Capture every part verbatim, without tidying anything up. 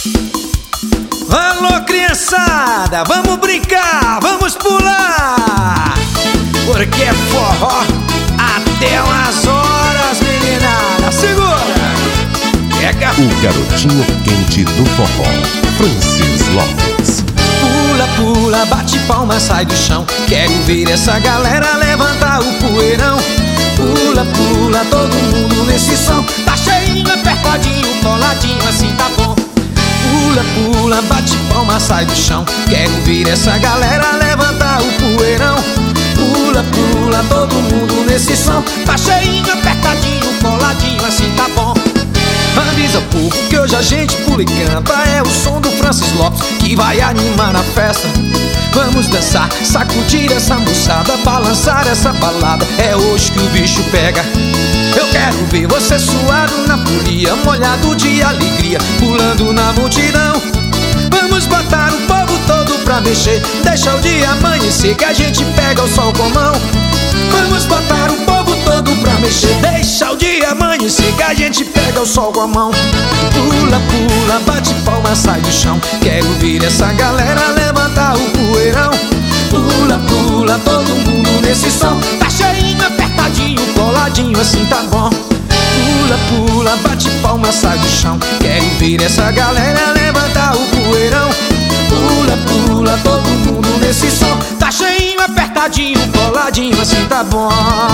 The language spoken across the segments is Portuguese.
Alô, criançada, vamos brincar, vamos pular, porque é forró até umas horas, meninada. Segura! Pega! O garotinho quente do forró, Francis Lopes. Pula, pula, bate palma, sai do chão. Quero ver essa galera levantar o poeirão. Pula, pula, todo mundo nesse som. Tá cheinho, apertadinho, coladinho, assim tá bom. Pula, pula, bate palma, sai do chão. Quero ver essa galera levantar o poeirão. Pula, pula, todo mundo nesse som. Tá cheinho, apertadinho, coladinho, assim tá bom. Avisa o povo que hoje a gente pula e canta. É o som do Francis Lopes que vai animar a festa. Vamos dançar, sacudir essa moçada, balançar essa balada. É hoje que o bicho pega. Eu quero ver você suado na folia, molhado de alegria, pulando na multidão. Vamos botar o povo todo pra mexer. Deixa o dia amanhecer que a gente pega o sol com a mão. Vamos botar o povo todo pra mexer. Deixa o dia amanhecer que a gente pega o sol com a mão. Pula, pula, bate palma, sai do chão. Quero ver essa galera levantar o poeirão. Pula, pula, todo mundo nesse som. Tá cheinho, apertadinho, coladinho, assim tá bom. Pula, pula, bate palma, sai do chão. Quero ver essa galera levantar o poeirão. Pula, pula, todo mundo nesse som. Tá cheinho, apertadinho, coladinho, assim tá bom.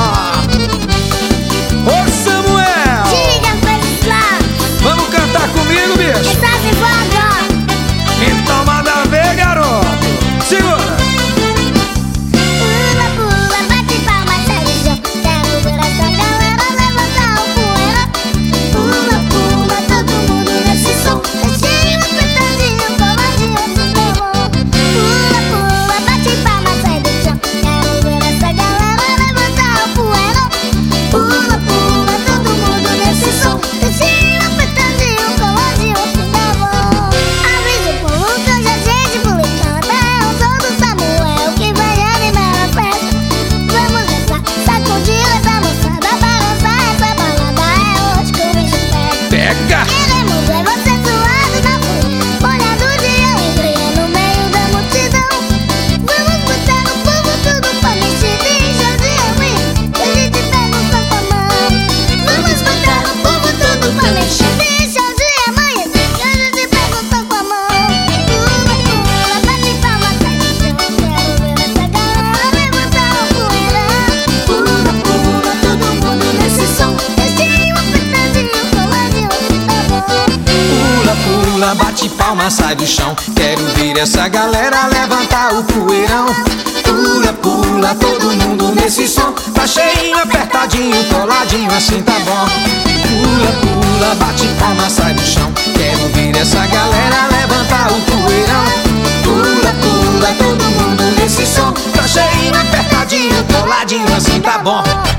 Ô Samuel! Diga, Francis Lopes. Vamos cantar comigo, bicho? Está de voando. Então manda ver, garoto. Segura! Pula, pula, bate palma, sai do chão. Quero ver essa galera levantar o poeirão. Pula, pula, todo mundo nesse som. Tá cheinho, apertadinho, coladinho, assim tá bom. Pula, pula, bate palma, sai do chão. Quero ver essa galera levantar o poeirão. Pula, pula, todo mundo nesse som. Tá cheinho, apertadinho, coladinho, assim tá bom. Avisa o povo que hoje a gente pula e canta. É o som do Samuel que vai animar a festa. Vamos dançar, sacudir essa moçada, balançar essa balada. É hoje que o bicho pega. Pega! Queremos ver você suado na folia, molhado de alegria no meio da multidão. Vamos botar o povo tudo pra mexer. Deixa o dia vir, que a gente pega o som com a mão. Vamos botar o povo tudo pra mexer. Deixa o dia amanhecer, que a gente pega o som com a mão. Pula, pula, bate palma, sai do chão. Quero ver essa galera levantar o poeirão. Pula, pula, todo mundo nesse som. Deixinho, apertadinho, coladinho, assim tá bom. Pula, pula, bate palma, sai do chão. Quero ver essa galera levantar o poeirão. Pula, pula, todo mundo nesse som. Tá cheinho, apertadinho, coladinho, assim tá bom. Pula, pula, bate palma, sai do chão. Quero ver essa galera levantar o poeirão. Pula, pula, todo mundo nesse som. Tá cheinho, apertadinho, coladinho, assim tá bom.